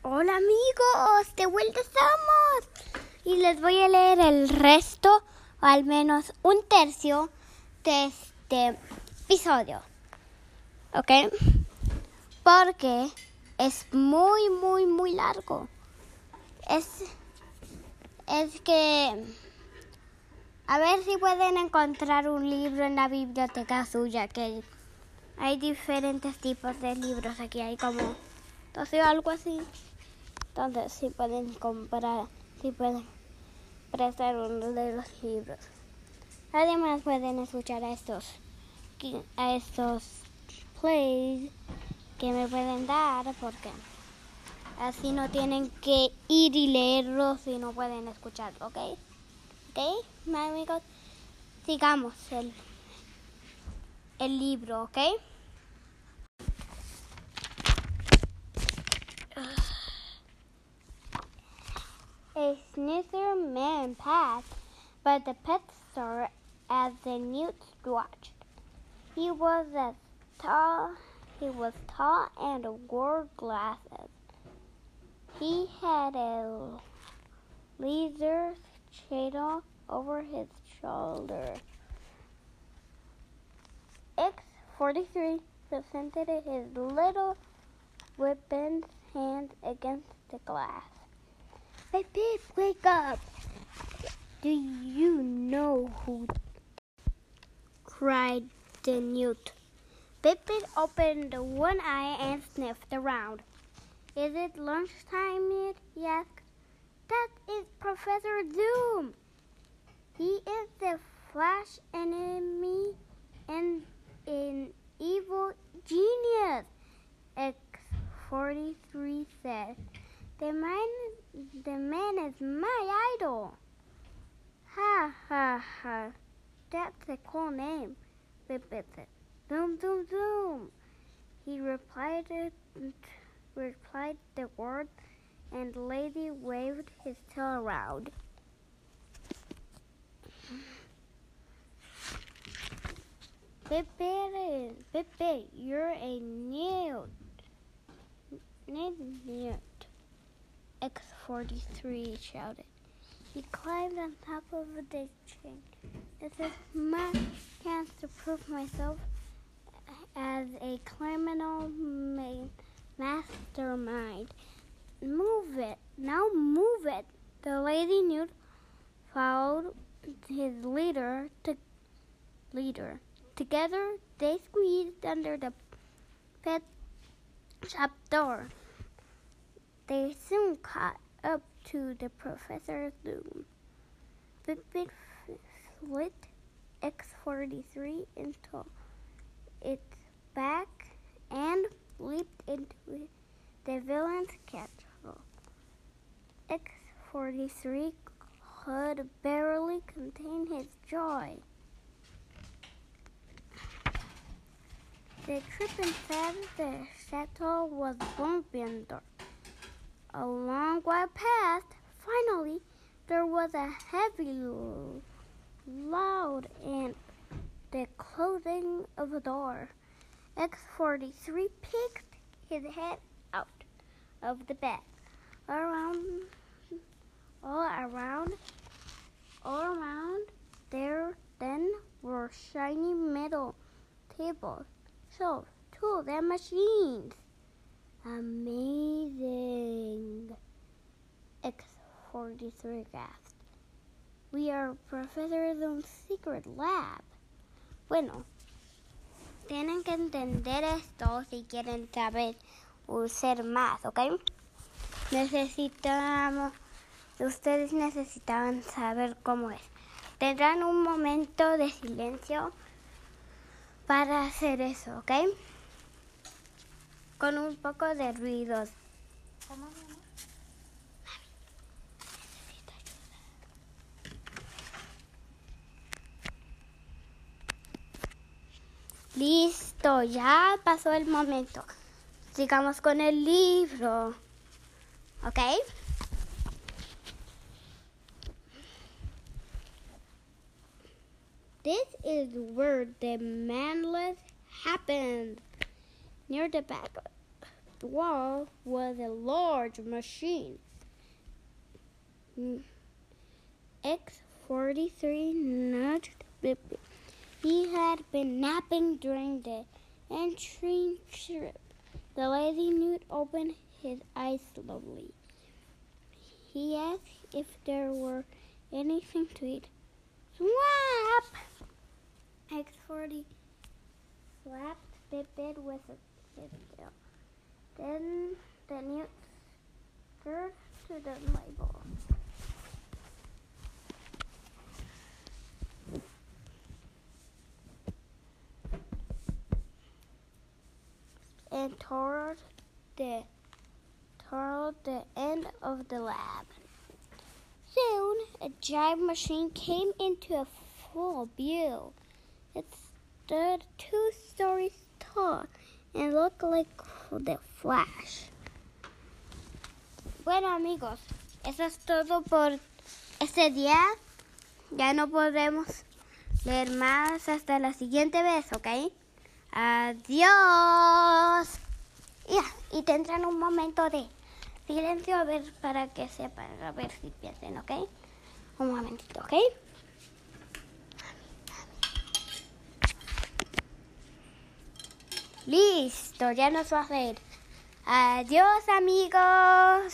Hola amigos, de vuelta estamos. Y les voy a leer el resto, o al menos un tercio, de este episodio. ¿Ok? Porque es muy largo. Es que... A ver si pueden encontrar un libro en la biblioteca suya, que hay diferentes tipos de libros aquí. Hay como 12 o algo así. Entonces, si pueden comprar, si pueden prestar uno de los libros. Además, pueden escuchar a estos plays que me pueden dar, porque así no tienen que ir y leerlos y no pueden escucharlo, ¿ok? ¿Ok, mis amigos? Sigamos el libro, ¿ok? A snither man passed by the pet store as the newts watched. He was tall and wore glasses. He had a laser shade over his shoulder. X-43 presented his little weapon's hand against the glass. Hey, Pip, wake up! Do you know who? Cried the newt. Pip opened one eye and sniffed around. Is it lunchtime yet? He asked. That is Professor Zoom. He is the Flash enemy and an evil genius, X-43 said. The man is my idol. Ha ha ha. That's a cool name, Pip said. Zoom, zoom, zoom. He replied the word, and the lady waved his tail around. Pip, you're a newt. X-43 shouted. He climbed on top of the chain. This is my chance to prove myself as a criminal mastermind. Move it. Now move it. The lady newt followed his leader. Together, they squeezed under the pet shop door. They soon caught up to the Professor Zoom. Pip slid X-43 into its back and leaped into the villain's castle. X-43 could barely contain his joy. The trip inside the chateau was bumpy and dark. A long while passed. Finally, there was a heavy, loud, and the closing of a door. X-43 peeked his head out of the bed. All around there then were shiny metal tables, shelves, tools, and machines. Amazing! X-43 gasped. We are Professor Zoom's secret lab. Bueno, tienen que entender esto si quieren saber usar más, ¿ok? Ustedes necesitaban saber cómo es. Tendrán un momento de silencio para hacer eso, ¿ok? Con un poco de ruidos. ¿Cómo, mi amor? Mami, necesito ayuda. Listo, ya pasó el momento. Sigamos con el libro. ¿Ok? This is where the madness happened. Near the back the wall was a large machine. X-43 nudged Bip-Bip. He had been napping during the entry trip. The lazy newt opened his eyes slowly. He asked if there were anything to eat. Swap! X-40 slapped Bip-Bip with his tail. Then the newt stirred to the label. And toward the end of the lab. Soon, a giant machine came into full view. It stood 2 stories tall and looked like the Flash. Bueno, amigos, eso es todo por este día. Ya no podemos leer más hasta la siguiente vez, ¿ok? Adiós. Y tendrán un momento de silencio a ver para que sepan, a ver si piensen, ¿ok? Un momentito, ¿ok? Listo, ya nos va a hacer. Adiós, amigos.